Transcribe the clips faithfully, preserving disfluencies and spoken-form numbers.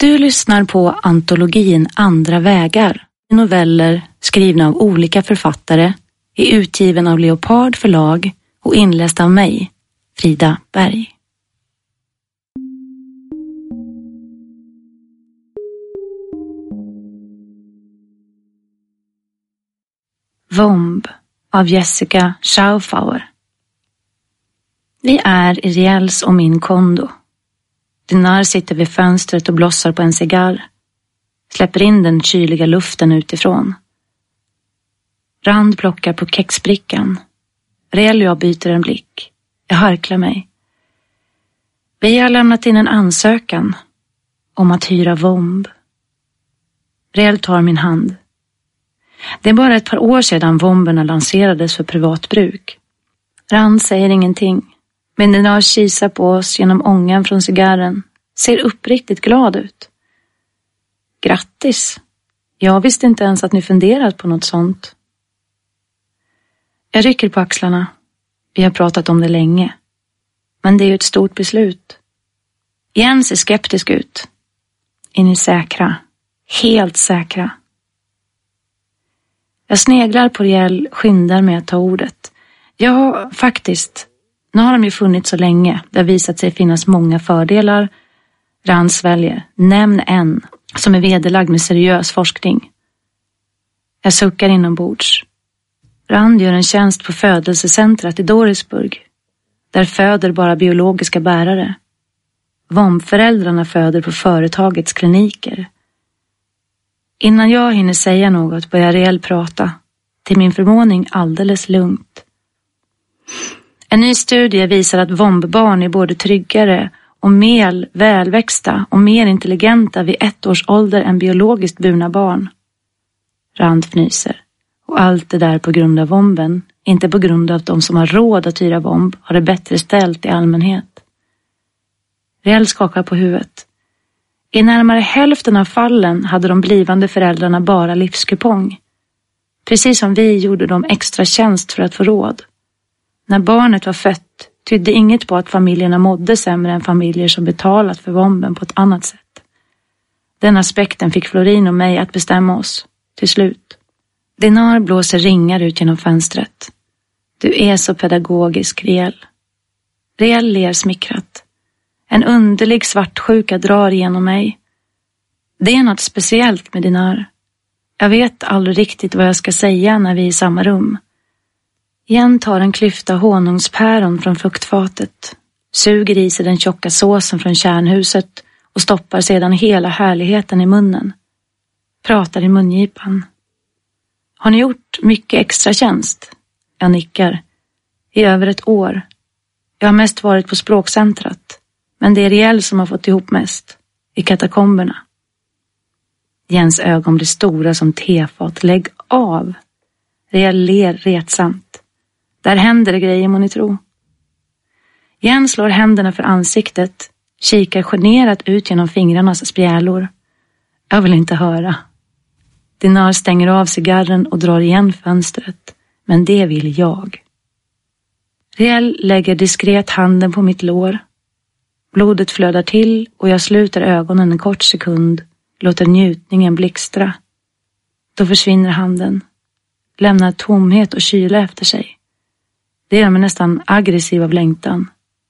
Du lyssnar på antologin Andra vägar, noveller skrivna av olika författare, är utgiven av Leopard förlag och inläst av mig, Frida Berg. Vomb av Jessica Schaufauer. Vi är i Riels och min kondo. Dinar sitter vid fönstret och blossar på en cigarr. Släpper in den kyliga luften utifrån. Rand plockar på kexbrickan. Riel och jag byter en blick. Jag harklar mig. Vi har lämnat in en ansökan om att hyra Vomb. Riel tar min hand. Det är bara ett par år sedan Vomberna lanserades för privat bruk. Rand säger ingenting. Men Dinar kisar på oss genom ångan från cigarren. Ser uppriktigt glad ut. Grattis. Jag visste inte ens att ni funderat på något sånt. Jag rycker på axlarna. Vi har pratat om det länge. Men det är ju ett stort beslut. Jens ser skeptisk ut. Är ni säkra? Helt säkra. Jag sneglar på Riel, skyndar med att ta ordet. Ja, faktiskt. Nu har de ju funnits så länge. Det har visat sig finnas många fördelar. Rand sväljer. Nämn en som är vederlagd med seriös forskning. Jag suckar inombords. Rand gör en tjänst på födelsecentrat i Dorisburg. Där föder bara biologiska bärare. Vombföräldrarna föder på företagets kliniker. Innan jag hinner säga något börjar Riel prata. Till min förvåning alldeles lugnt. En ny studie visar att vombbarn är både tryggare och mer välväxta och mer intelligenta vid ett års ålder än biologiskt burna barn. Rand fnyser. Och allt det där på grund av vomben, inte på grund av att de som har råd att hyra vomb har det bättre ställt i allmänhet. Riel skakar på huvudet. I närmare hälften av fallen hade de blivande föräldrarna bara livskupong. Precis som vi gjorde de extra tjänst för att få råd. När barnet var fött tydde inget på att familjerna mådde sämre än familjer som betalat för vomben på ett annat sätt. Den aspekten fick Florin och mig att bestämma oss, till slut. Dinar blåser ringar ut genom fönstret. Du är så pedagogisk, Riel. Riel ler smickrat. En underlig svartsjuka drar genom mig. Det är något speciellt med Dinar. Jag vet aldrig riktigt vad jag ska säga när vi är i samma rum. Jen tar en klyfta honungspäron från fruktfatet, suger i sig den tjocka såsen från kärnhuset och stoppar sedan hela härligheten i munnen. Pratar i mungipan. Har ni gjort mycket extra tjänst? Jag nickar. I över ett år. Jag har mest varit på språkcentrat, men det är Riel som har fått ihop mest. I katakomberna. Jens ögon blir stora som tefat. Lägg av. Riel ler retsamt. Där händer det grejer, må ni tro. Jens slår händerna för ansiktet, kikar generat ut genom fingrarnas spjälor. Jag vill inte höra. Dinar stänger av cigarren och drar igen fönstret, men det vill jag. Riel lägger diskret handen på mitt lår. Blodet flödar till och jag sluter ögonen en kort sekund, låter njutningen blixtra. Då försvinner handen, lämnar tomhet och kyla efter sig. Det gör mig nästan aggressiv av längtan.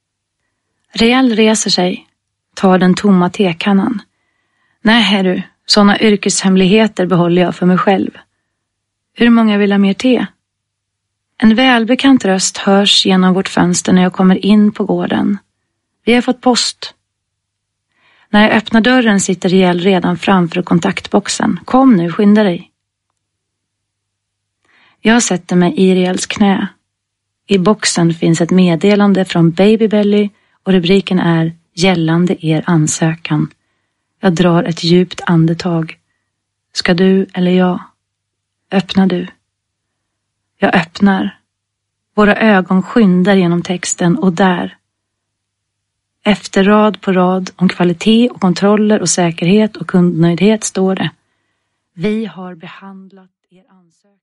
Riel reser sig, tar den tomma tekannan. Nej, du, sådana yrkeshemligheter behåller jag för mig själv. Hur många vill ha mer te? En välbekant röst hörs genom vårt fönster när jag kommer in på gården. Vi har fått post. När jag öppnar dörren sitter Riel redan framför kontaktboxen. Kom nu, skynda dig. Jag sätter mig i Riels knä. I boxen finns ett meddelande från Babybelly och rubriken är Gällande er ansökan. Jag drar ett djupt andetag. Ska du eller jag? Öppna du. Jag öppnar. Våra ögon skyndar genom texten och där. Efter rad på rad om kvalitet och kontroller och säkerhet och kundnöjdhet står det. Vi har behandlat er ansökan.